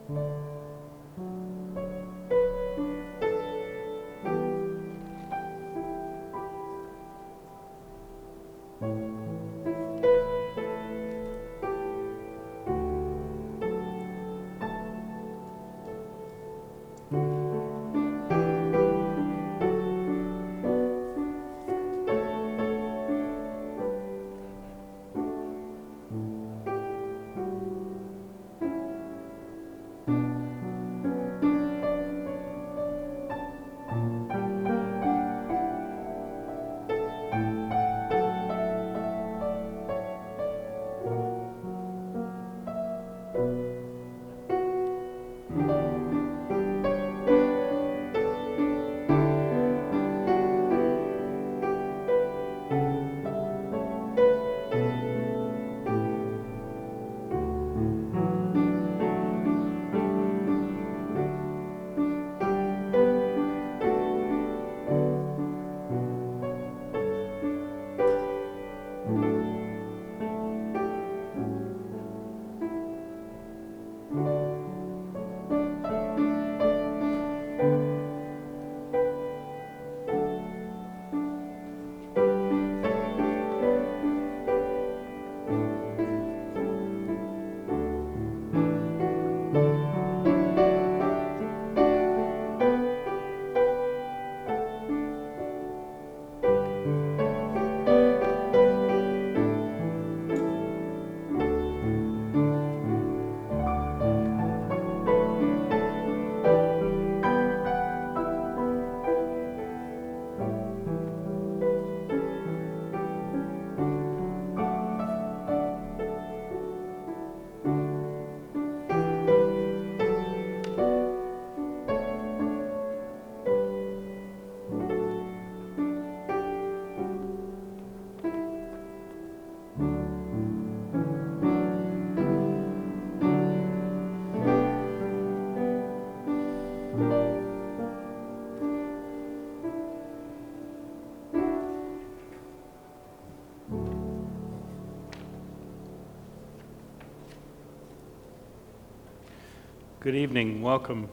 Good evening. Welcome,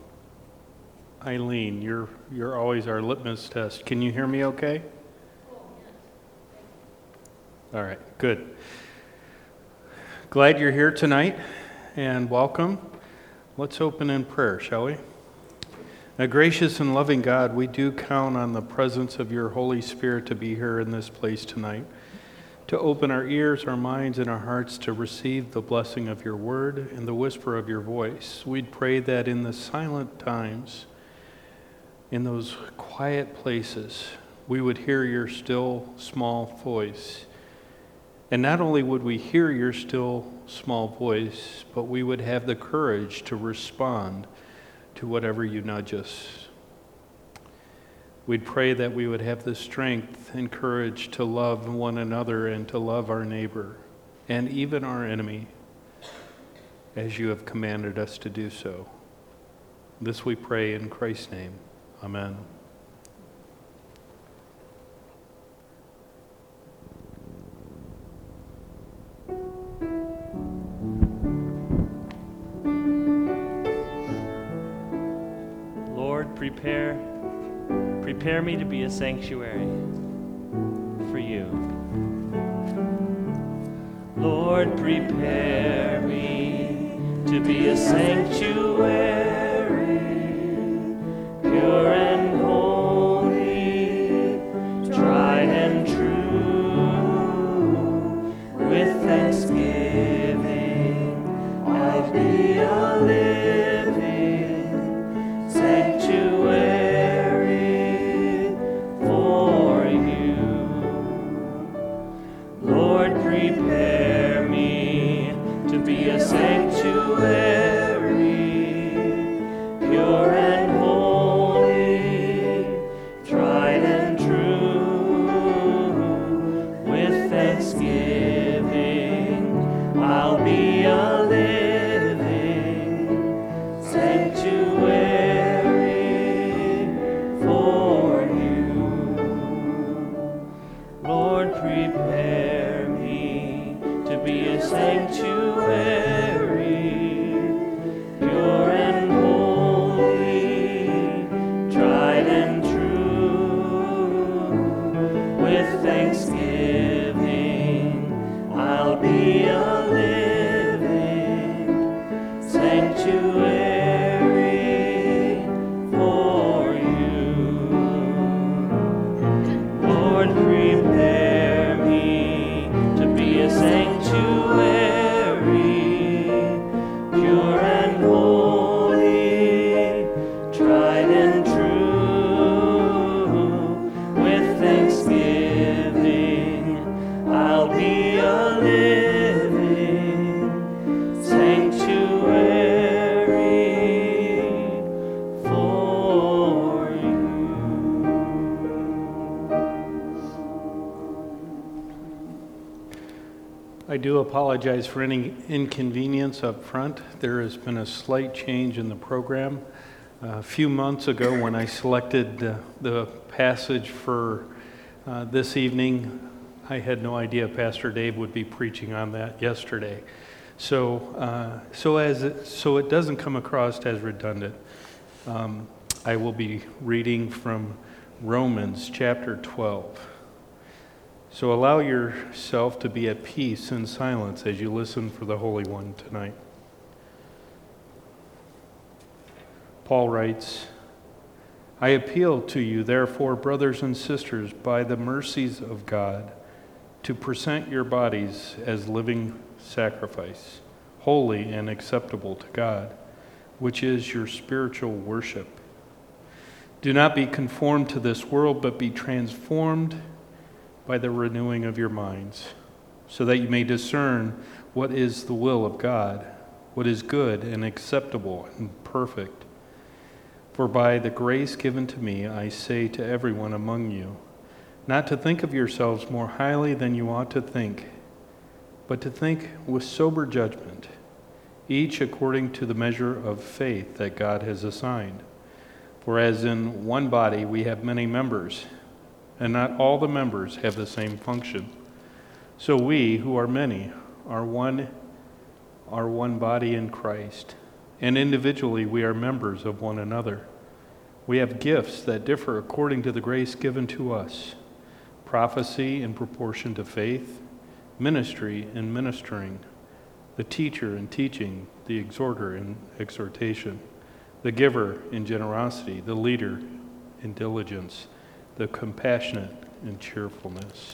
Eileen. You're always our litmus test. Can you hear me okay? All right, good. Glad you're here tonight, and welcome. Let's open in prayer, shall we? Now, gracious and loving God, we do count on the presence of your Holy Spirit to be here in this place tonight, to open our ears, our minds, and our hearts to receive the blessing of your word and the whisper of your voice. We'd pray that in the silent times, in those quiet places, we would hear your still, small voice. And not only would we hear your still, small voice, but we would have the courage to respond to whatever you nudge us. We'd pray that we would have the strength and courage to love one another and to love our neighbor and even our enemy as you have commanded us to do so. This we pray in Christ's name. Amen. Lord, prepare me to be a sanctuary for you. Lord, prepare me to be a sanctuary, pure and holy, tried and true. With thanksgiving, I'll be a living sanctuary. Prepare me to be a sanctuary, sanctuary for you. Lord, prepare me to be a sanctuary, pure and holy, tried and true. With thanksgiving, I'll be a living sanctuary for you. I do apologize for any inconvenience up front. There has been a slight change in the program. A few months ago, when I selected the passage for this evening, I had no idea Pastor Dave would be preaching on that yesterday. So it doesn't come across as redundant. I will be reading from Romans chapter 12. So allow yourself to be at peace and silence as you listen for the Holy One tonight. Paul writes, I appeal to you, therefore, brothers and sisters, by the mercies of God, to present your bodies as living sacrifice, holy and acceptable to God, which is your spiritual worship. Do not be conformed to this world, but be transformed by the renewing of your minds, so that you may discern what is the will of God, what is good and acceptable and perfect. For by the grace given to me, I say to everyone among you, not to think of yourselves more highly than you ought to think, but to think with sober judgment, each according to the measure of faith that God has assigned. For as in one body we have many members, and not all the members have the same function. So we, who are many, are one body in Christ, and individually we are members of one another. We have gifts that differ according to the grace given to us: prophecy in proportion to faith, ministry in ministering, the teacher in teaching, the exhorter in exhortation, the giver in generosity, the leader in diligence, the compassionate in cheerfulness.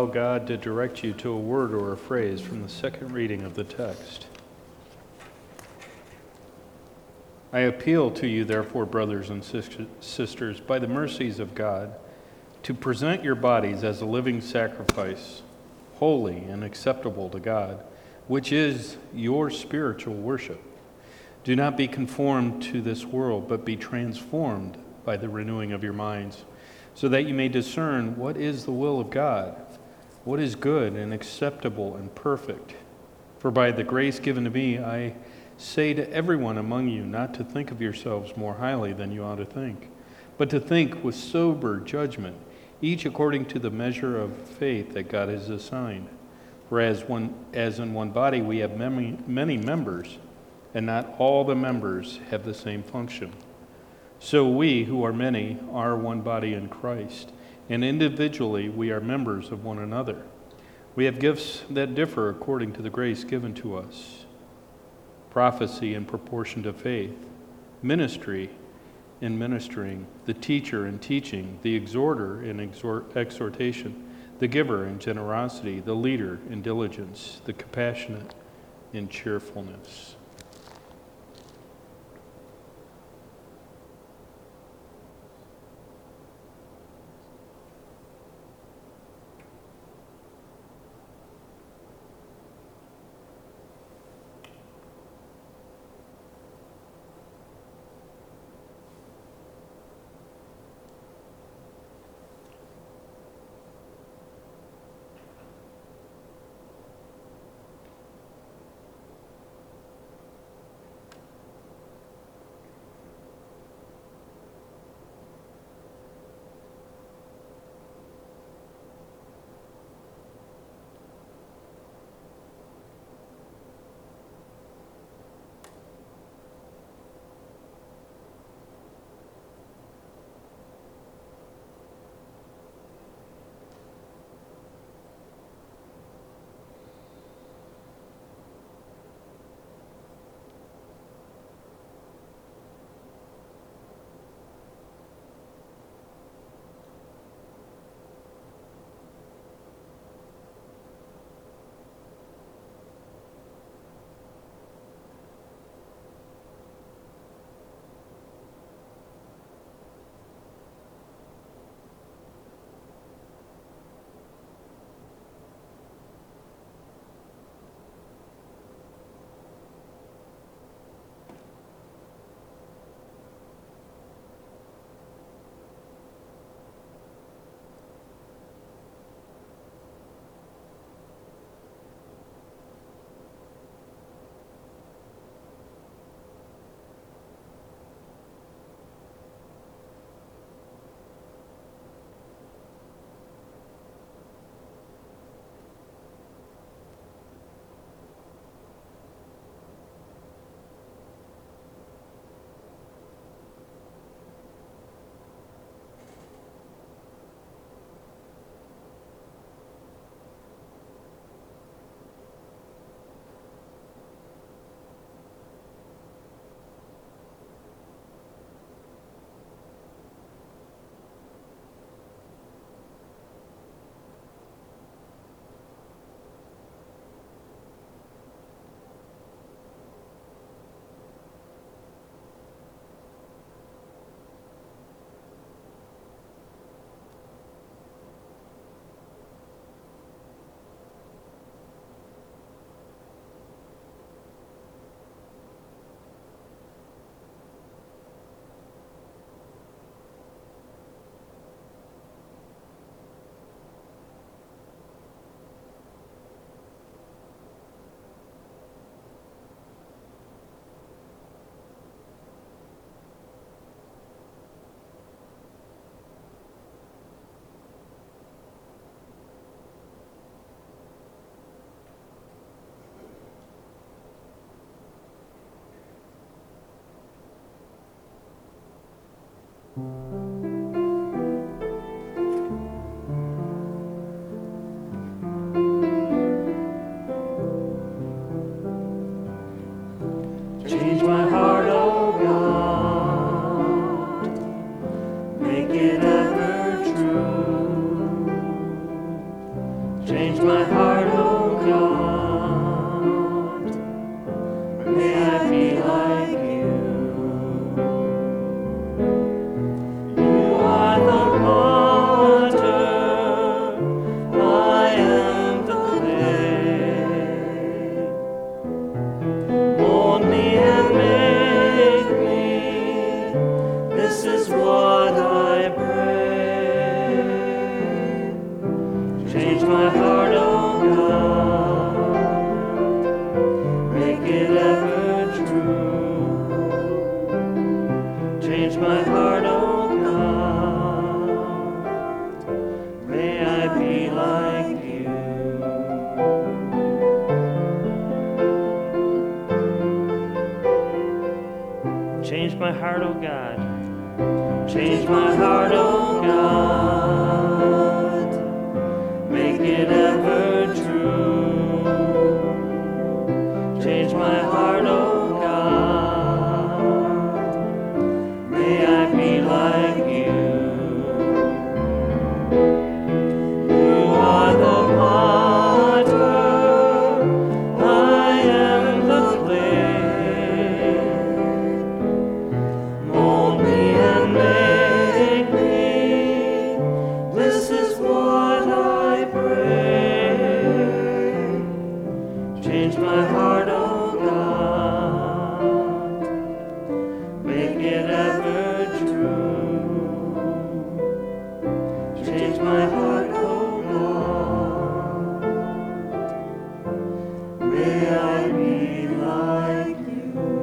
God to direct you to a word or a phrase from the second reading of the text. I appeal to you, therefore, brothers and sisters, by the mercies of God, to present your bodies as a living sacrifice, holy and acceptable to God, which is your spiritual worship. Do not be conformed to this world, but be transformed by the renewing of your minds, so that you may discern what is the will of God, what is good and acceptable and perfect. For by the grace given to me, I say to everyone among you not to think of yourselves more highly than you ought to think, but to think with sober judgment, each according to the measure of faith that God has assigned. For as in one body we have many members, and not all the members have the same function. So we, who are many, are one body in Christ, and individually we are members of one another. We have gifts that differ according to the grace given to us. Prophecy in proportion to faith, ministry in ministering, the teacher in teaching, the exhorter in exhortation, the giver in generosity, the leader in diligence, the compassionate in cheerfulness. Change my heart, oh God. Change my heart, oh God. Make it ever true. Change my heart, oh God. May I be like you. You are the potter. I am the clay. Mold me and make me. This is what I pray. Change my heart, oh God. Make it ever true. Change my heart, oh God. May I be like you.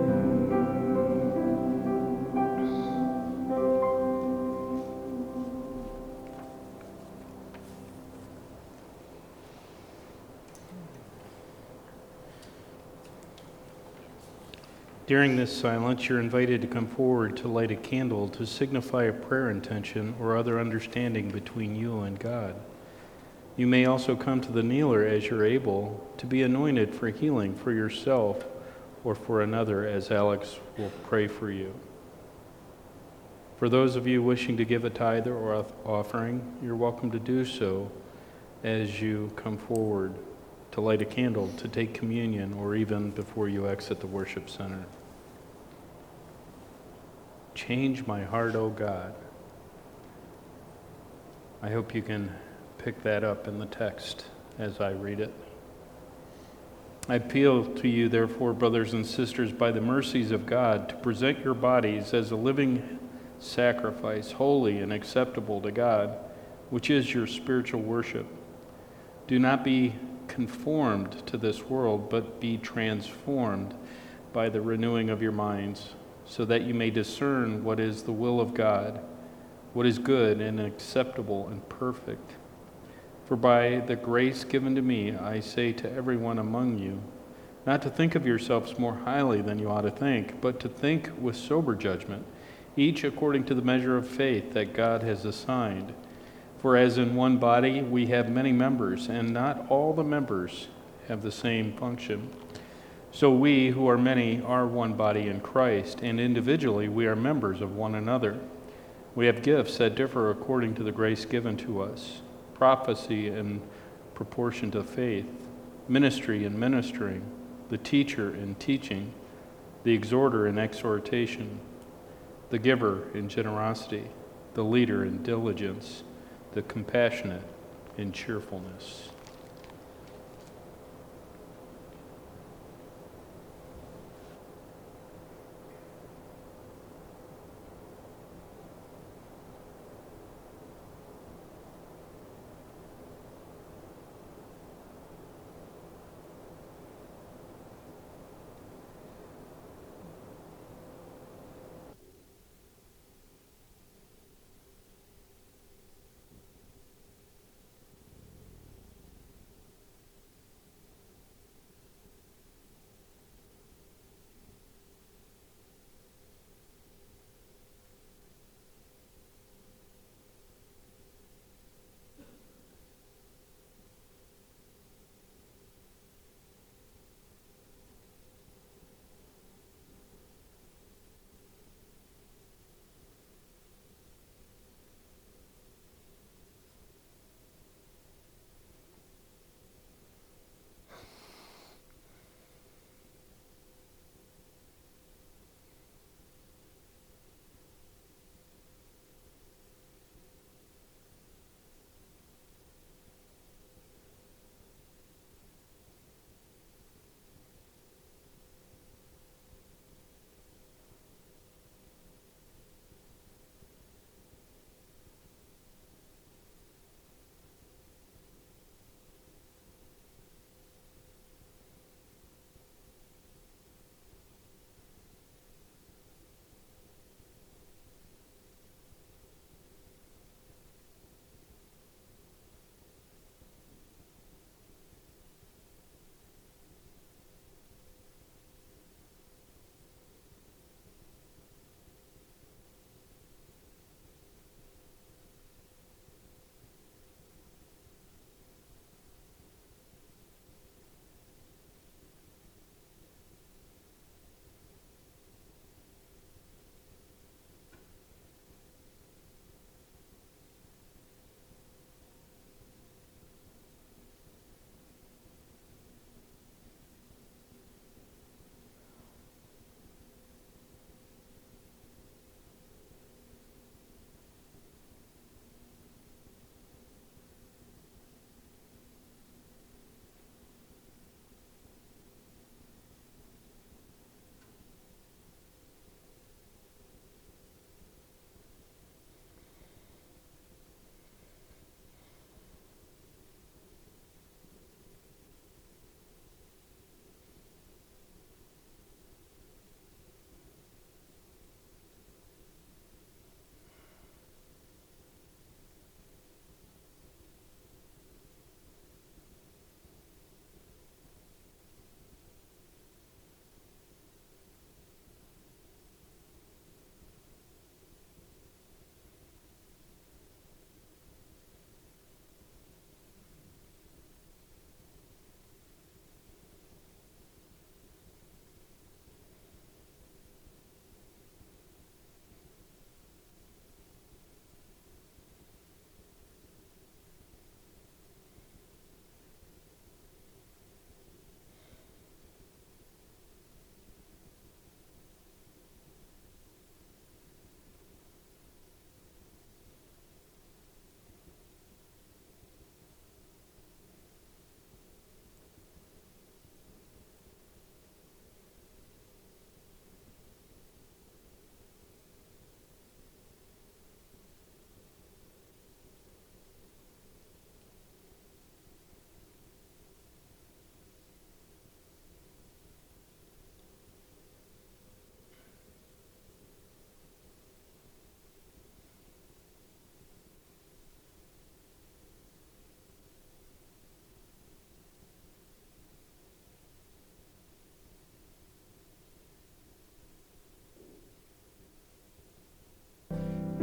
During this silence, you're invited to come forward to light a candle to signify a prayer intention or other understanding between you and God. You may also come to the kneeler as you're able to be anointed for healing for yourself or for another, as Alex will pray for you. For those of you wishing to give a tithe or offering, you're welcome to do so as you come forward to light a candle, to take communion, or even before you exit the worship center. Change my heart, O God. I hope you can pick that up in the text as I read it. I appeal to you, therefore, brothers and sisters, by the mercies of God, to present your bodies as a living sacrifice, holy and acceptable to God, which is your spiritual worship. Do not be conformed to this world, but be transformed by the renewing of your minds, so that you may discern what is the will of God, what is good and acceptable and perfect. For by the grace given to me, I say to everyone among you, not to think of yourselves more highly than you ought to think, but to think with sober judgment, each according to the measure of faith that God has assigned. For as in one body we have many members, and not all the members have the same function. So we, who are many, are one body in Christ, and individually we are members of one another. We have gifts that differ according to the grace given to us: prophecy in proportion to faith, ministry in ministering, the teacher in teaching, the exhorter in exhortation, the giver in generosity, the leader in diligence, the compassionate in cheerfulness.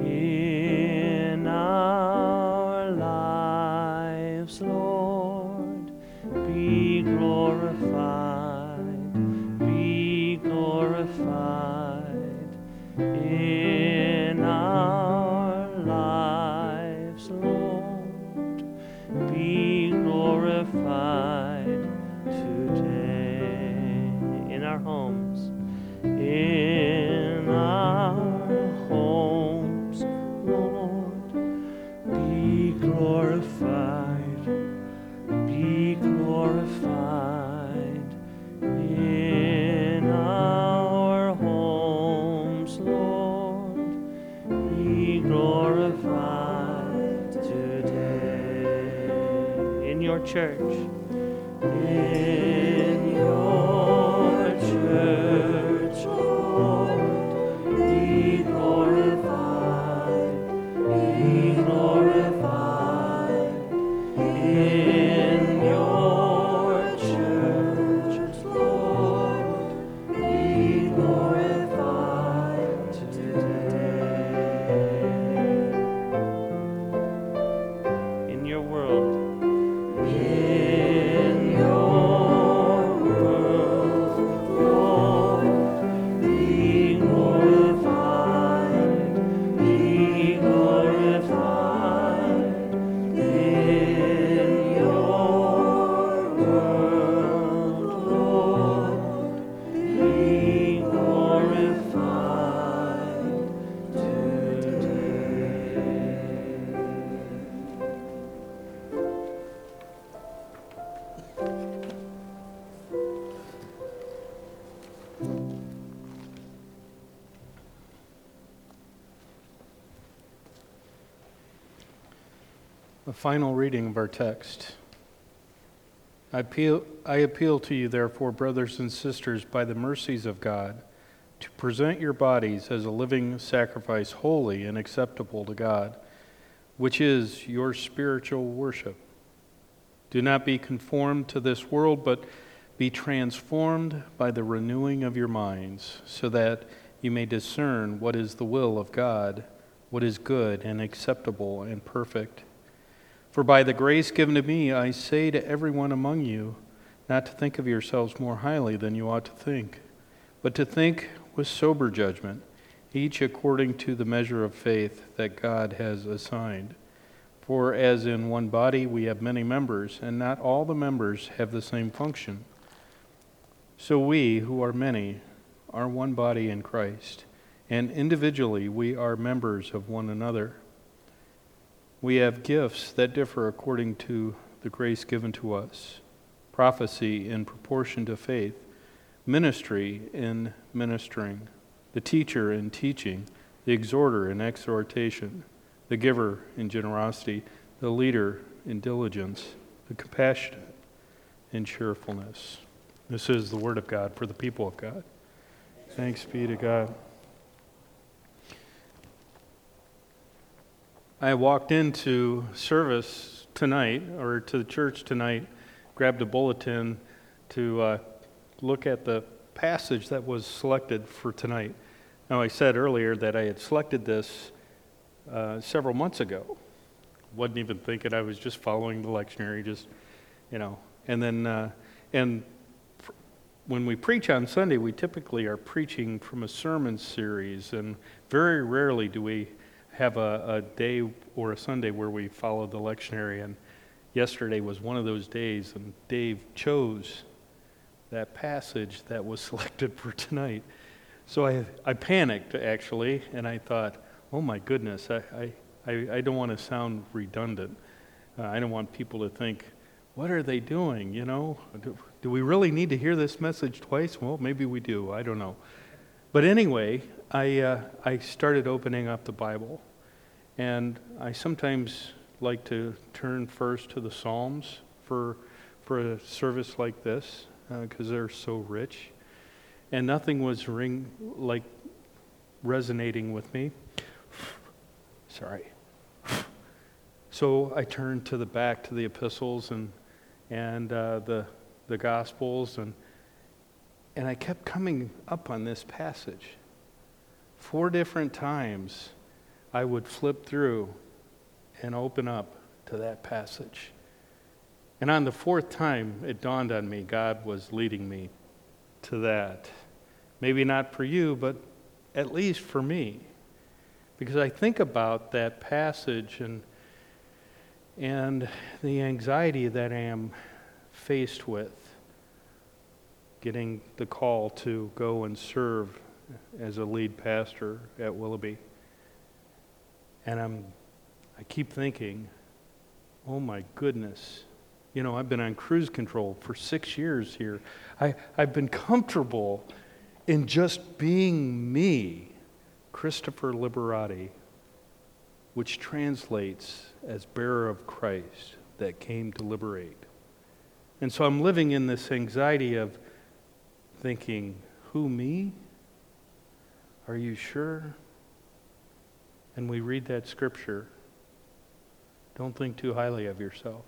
in our lives, Lord, be glorified, be glorified in our lives, Lord, be glorified today in our homes, in our homes, Lord, be glorified, be glorified in our homes, Lord, be glorified today in your church, in your church, Lord, be glorified, be glorified in your church, Lord, be glorified today in your world. In your world, Lord, be glorified, be glorified. In your world, Lord, be glorified today. The final reading of our text. I appeal to you, therefore, brothers and sisters, by the mercies of God, to present your bodies as a living sacrifice, holy and acceptable to God, which is your spiritual worship. Do not be conformed to this world, but be transformed by the renewing of your minds, so that you may discern what is the will of God, what is good and acceptable and perfect. For by the grace given to me, I say to everyone among you, not to think of yourselves more highly than you ought to think, but to think with sober judgment, each according to the measure of faith that God has assigned. For as in one body we have many members, and not all the members have the same function, so we, who are many, are one body in Christ, and individually we are members of one another. We have gifts that differ according to the grace given to us: prophecy in proportion to faith, ministry in ministering, the teacher in teaching, the exhorter in exhortation, the giver in generosity, the leader in diligence, the compassionate in cheerfulness. This is the word of God for the people of God. Thanks be to God. I walked into service tonight, or to the church tonight, grabbed a bulletin to look at the passage that was selected for tonight. Now, I said earlier that I had selected this several months ago. Wasn't even thinking, I was just following the lectionary, and then, when we preach on Sunday, we typically are preaching from a sermon series, and very rarely do we have a day or a Sunday where we follow the lectionary, and yesterday was one of those days, and Dave chose that passage that was selected for tonight. So I panicked, actually, and I thought, oh my goodness, I don't want to sound redundant. I don't want people to think, what are they doing, Do we really need to hear this message twice? Well, maybe we do, I don't know. But anyway, I started opening up the Bible, and I sometimes like to turn first to the Psalms for a service like this, because they're so rich, and nothing was resonating with me. Sorry. So I turned to the back to the epistles and the Gospels, and I kept coming up on this passage 4 different times I would flip through and open up to that passage. And on the fourth time, it dawned on me God was leading me to that. Maybe not for you, but at least for me. Because I think about that passage and the anxiety that I am faced with, getting the call to go and serve as a lead pastor at Willoughby. And I keep thinking, oh my goodness, you know, I've been on cruise control for 6 years here. I've been comfortable in just being me, Christopher Liberati, which translates as bearer of Christ that came to liberate. And so I'm living in this anxiety of thinking, who, me? Are you sure? And we read that scripture, don't think too highly of yourself.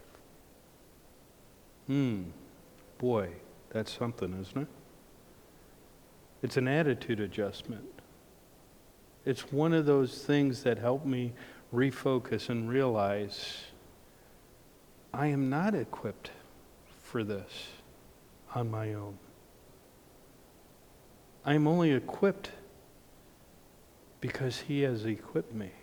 Boy, that's something, isn't it? It's an attitude adjustment. It's one of those things that help me refocus and realize I am not equipped for this on my own. I am only equipped because He has equipped me.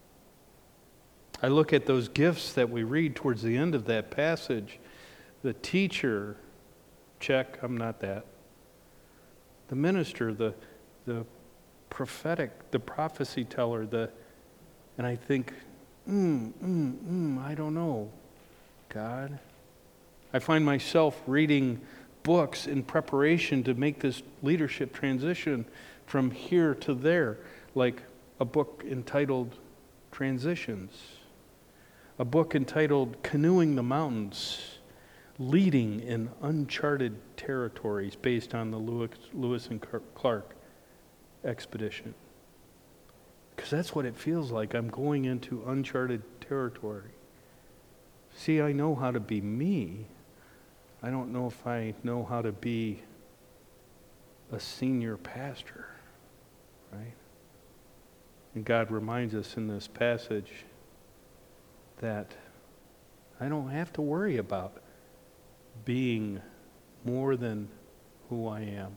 I look at those gifts that we read towards the end of that passage. The teacher, check, I'm not that. The minister, the prophetic, the prophecy teller, and I think, I don't know, God. I find myself reading books in preparation to make this leadership transition from here to there, like a book entitled Transitions, a book entitled Canoeing the Mountains, Leading in Uncharted Territories, based on the Lewis and Clark expedition. Because that's what it feels like. I'm going into uncharted territory. See, I know how to be me. I don't know if I know how to be a senior pastor, right? And God reminds us in this passage that I don't have to worry about being more than who I am,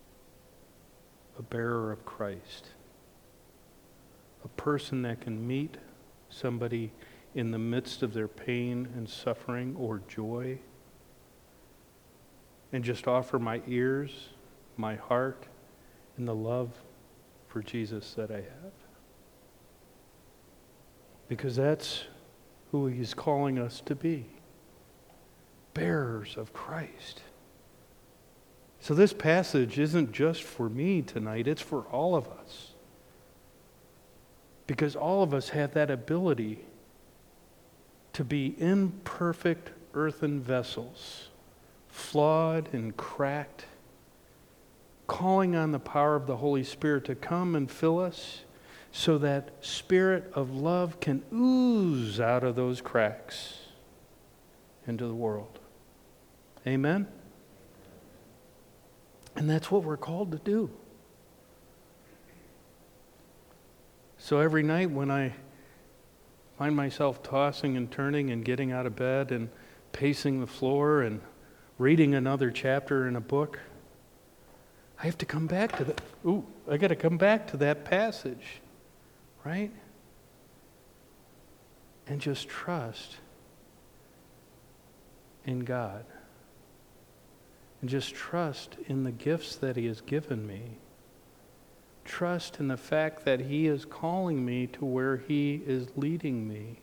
a bearer of Christ, a person that can meet somebody in the midst of their pain and suffering or joy, and just offer my ears, my heart, and the love for Jesus that I have. Because that's who He's calling us to be. Bearers of Christ. So this passage isn't just for me tonight, it's for all of us. Because all of us have that ability to be imperfect earthen vessels, flawed and cracked, calling on the power of the Holy Spirit to come and fill us so that spirit of love can ooze out of those cracks into the world. Amen? And that's what we're called to do. So every night when I find myself tossing and turning and getting out of bed and pacing the floor and reading another chapter in a book, I have to come back to I got to come back to that passage, right? And just trust in God. And just trust in the gifts that He has given me. Trust in the fact that He is calling me to where He is leading me.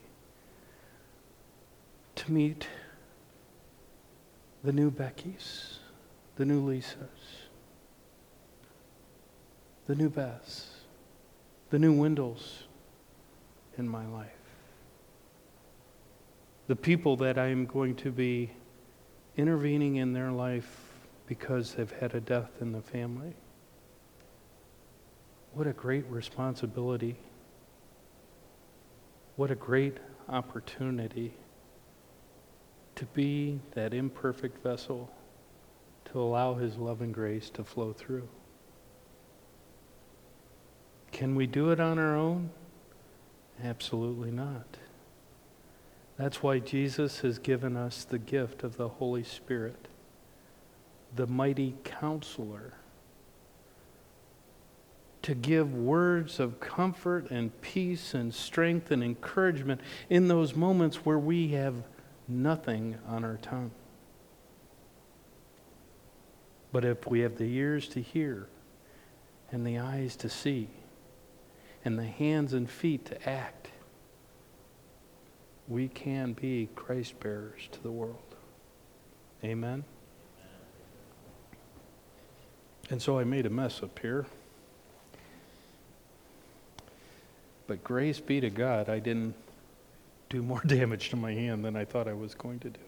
To meet the new Beckys, the new Lisas, the new Beths, the new Wendells in my life. The people that I am going to be intervening in their life because they've had a death in the family. What a great responsibility. What a great opportunity to be that imperfect vessel, to allow His love and grace to flow through. Can we do it on our own? Absolutely not. That's why Jesus has given us the gift of the Holy Spirit, the mighty counselor, to give words of comfort and peace and strength and encouragement in those moments where we have nothing on our tongue. But if we have the ears to hear and the eyes to see and the hands and feet to act, we can be Christ bearers to the world. Amen? And so I made a mess up here. But grace be to God, I didn't do more damage to my hand than I thought I was going to do.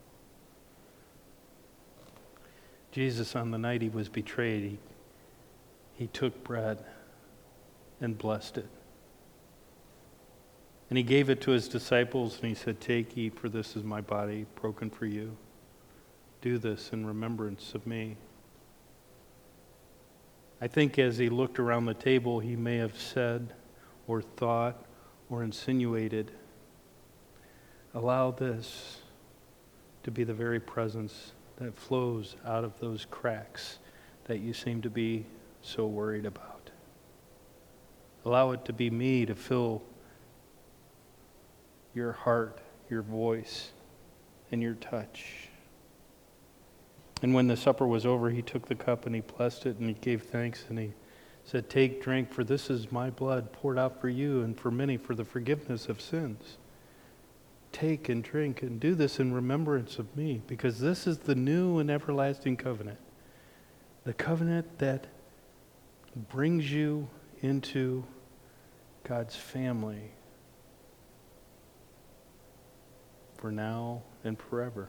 Jesus, on the night he was betrayed, he took bread and blessed it. And he gave it to his disciples and he said, "Take, eat, for this is my body broken for you. Do this in remembrance of me." I think as he looked around the table, he may have said or thought or insinuated, allow this to be the very presence that flows out of those cracks that you seem to be so worried about. Allow it to be me to fill your heart, your voice, and your touch. And when the supper was over, he took the cup and he blessed it and he gave thanks and he said, "Take, drink, for this is my blood poured out for you and for many for the forgiveness of sins. Take and drink and do this in remembrance of me, because this is the new and everlasting covenant, the covenant that brings you into God's family for now and forever."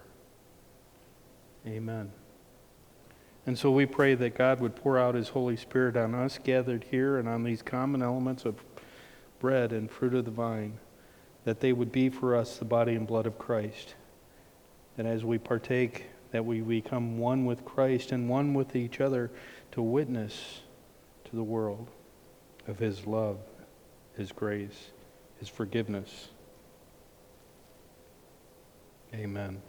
Amen. And so we pray that God would pour out his Holy Spirit on us gathered here and on these common elements of bread and fruit of the vine, that they would be for us the body and blood of Christ. And as we partake, that we become one with Christ and one with each other to witness to the world of his love, his grace, his forgiveness. Amen.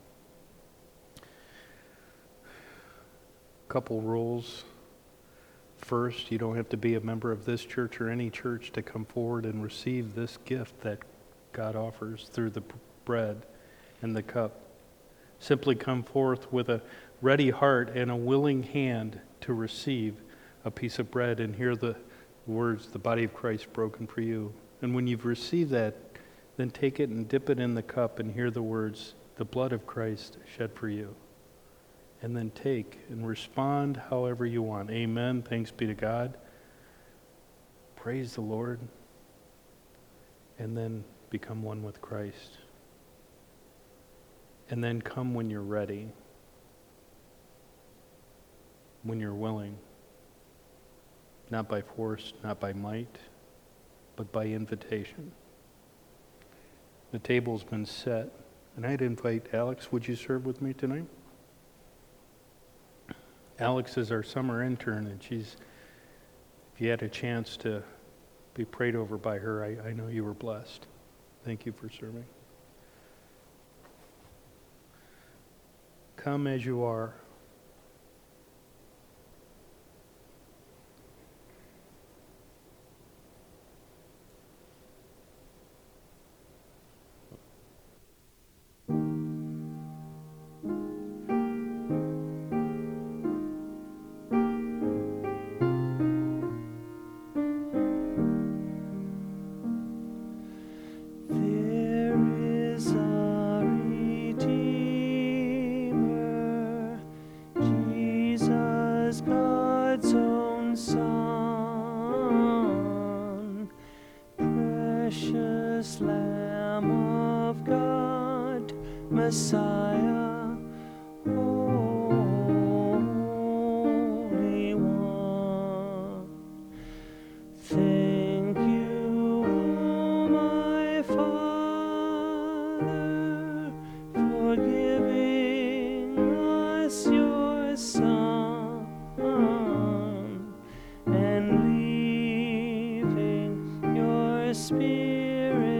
Couple rules. First, you don't have to be a member of this church or any church to come forward and receive this gift that God offers through the bread and the cup. Simply come forth with a ready heart and a willing hand to receive a piece of bread and hear the words, "The body of Christ broken for you." And when you've received that, then take it and dip it in the cup and hear the words, "The blood of Christ shed for you." And then take and respond however you want. Amen. Thanks be to God. Praise the Lord. And then become one with Christ. And then come when you're ready. When you're willing. Not by force, not by might, but by invitation. The table's been set. And I'd invite Alex, would you serve with me tonight? Alex is our summer intern, and if you had a chance to be prayed over by her, I know you were blessed. Thank you for serving. Come as you are. Messiah, Holy One. Thank you, my Father, for giving us your Son and leaving your Spirit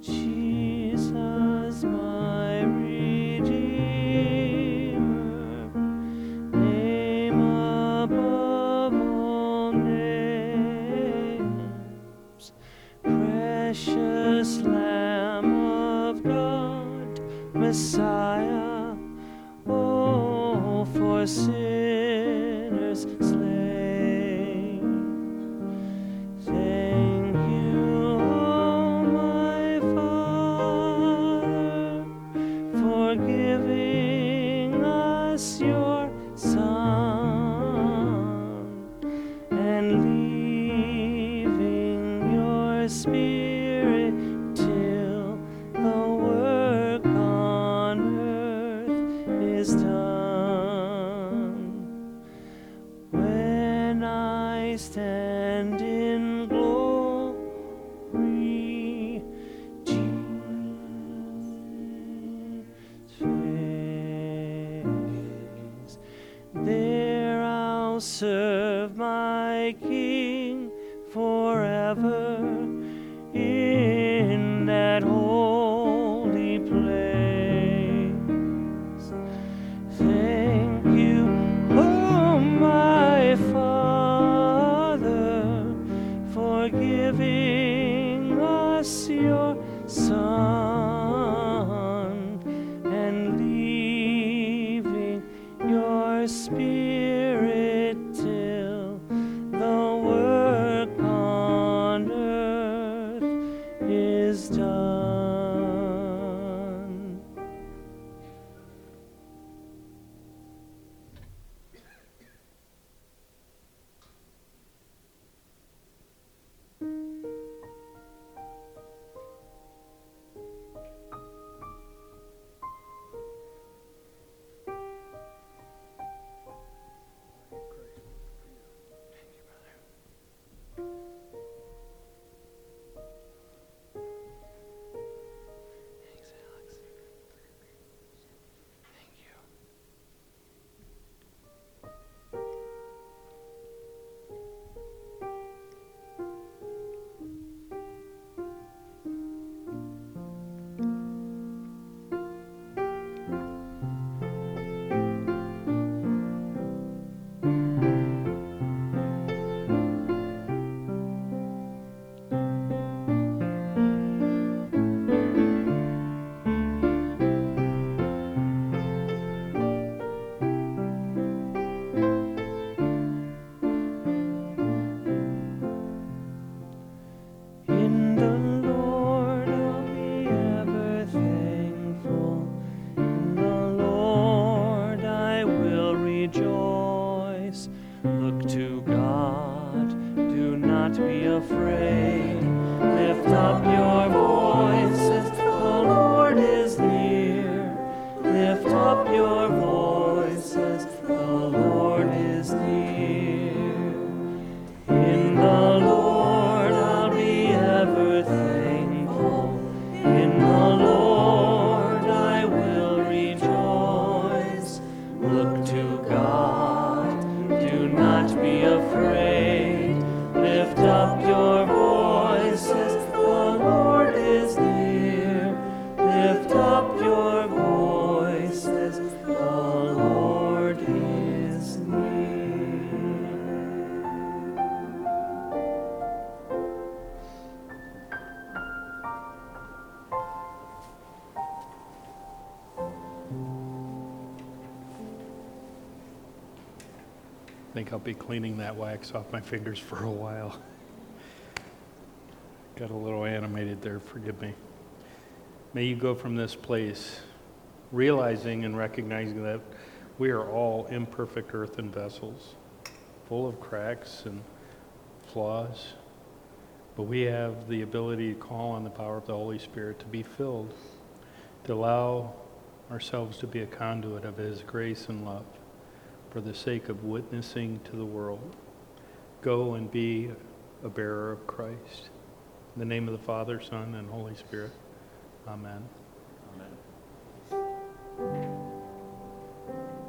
Jesus, my Redeemer, name above all names, precious Lamb of God, Messiah, oh, for sinners slain. Thank you, oh my Father, for giving us your Son and leaving your Spirit till the work on earth is done. When I stand in glory, Jesus' face, there I'll serve my King forever in that holy place. Thank you, oh my Father, for giving us your Son and leaving your Spirit till the work on earth is done. Thanks, Alex. Thank you. In the Lord I'll be ever thankful. In the Lord I will rejoice. Look to God, do not be afraid. Lift up your voices, the Lord is near. Lift up your voices, the Lord is near. In the Lord I'll be ever thankful. In the Lord I will rejoice. Look to God, do not be afraid. Lift up your voices, the Lord is near. Lift up your voices, the Lord is near. I think I'll be cleaning that wax off my fingers for a while. Got a little animated there, forgive me. May you go from this place realizing and recognizing that we are all imperfect earthen vessels, full of cracks and flaws, but we have the ability to call on the power of the Holy Spirit to be filled, to allow ourselves to be a conduit of His grace and love for the sake of witnessing to the world. Go and be a bearer of Christ. In the name of the Father, Son, and Holy Spirit. Amen. Amen.